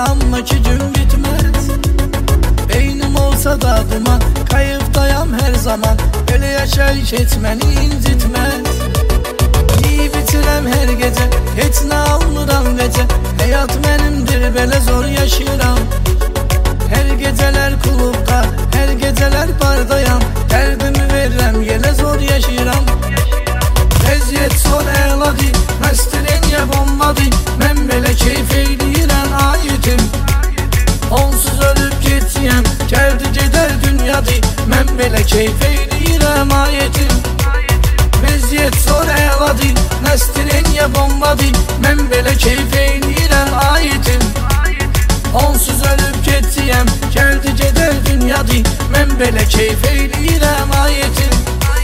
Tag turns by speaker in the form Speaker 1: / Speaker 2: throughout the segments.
Speaker 1: amma ki gün bitmez. Beynim olsa da duman, kayıpdayam her zaman. Böyle yaşayış etmeni incitmez. Yiyip bitirəm her gece, heç nə almıram vecə. Həyat mənimdir, belə zor yaşayıram. Her geceler klubda, her geceler bardayam. Dərdimi verirəm, yelə zor yaşayıram. Vəziyyət zor əladı, məstiriyə bombadı. Mən belə keyf eyləyirəm ayetim. Onsuz ölüb getiyəm, gəldi gedər dünyadı. Mən belə keyf eyləyirəm ayetim. Vəziyyət zor əladı, məstiriyə bombadı. Mən belə keyf eyləyirəm ayetim. Onsuz ölüb getiyəm, gəldi gedər dünyadı. Mən belə keyf eyləyirəm ayetim.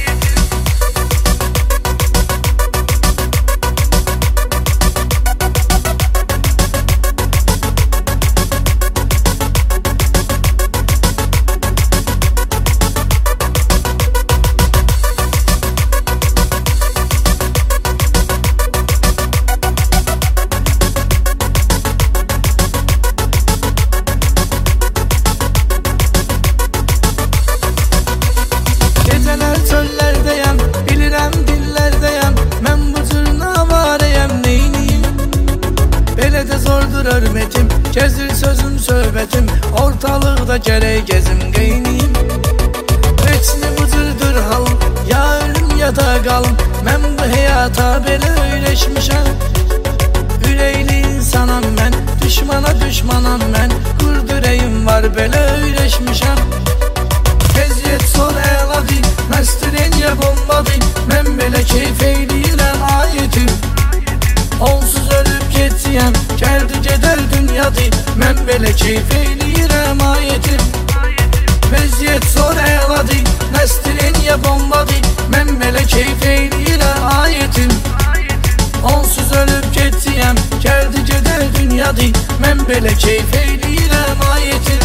Speaker 1: Çöllerdeyəm, bilirəm dillərdəyəm. Mən bu cür navarəyəm, neyniyim? Belə də zordur hörmətim, gəzir sözüm, söhbətim. Ortalıqda gərək gəzim, qeyniyim. Heçni bu cürdür halım, ya ölüm ya da qalım. Mən bu həyata belə öyləşmişəm. Ürəkli insanam mən, düşmana düşmanam mən. Qurdürəyim var, belə öyləşmişəm. Vəziyyət zor əladı, məstiriyə bombadı. Mən belə keyf eyləyirəm ayetim. Onsuz ölüb getiyəm, gəldi gedər dünyadı. Mən belə keyf eyləyirəm ayetim. Vəziyyət zor əladı, məstiriyə bombadı. Mən belə keyf eyləyirəm ayetim. Onsuz ölüb getiyəm, gəldi gedər dünyadı. Mən belə keyf eyləyirəm ayetim.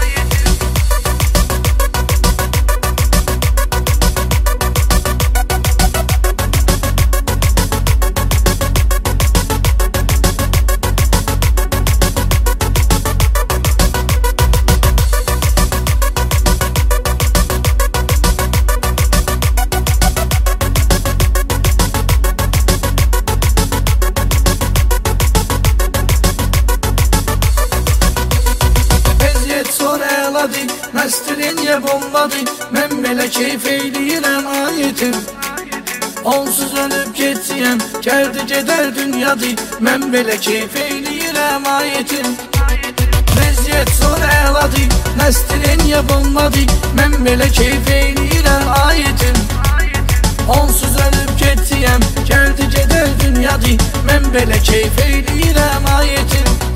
Speaker 1: Məstiriyə bombadı. Mən belə keyf eyləyirəm ayetim. Onsuz ölüb getiyəm, gəldi gedər dünyadı. Mən belə keyf eyləyirəm ayetim. Vəziyyət zor əladı, məstiriyə bombadı. Mən belə keyf eyləyirəm ayetim. Onsuz ölüb getiyəm, gəldi gedər dünyadı. Mən belə keyf eyləyirəm ayetim.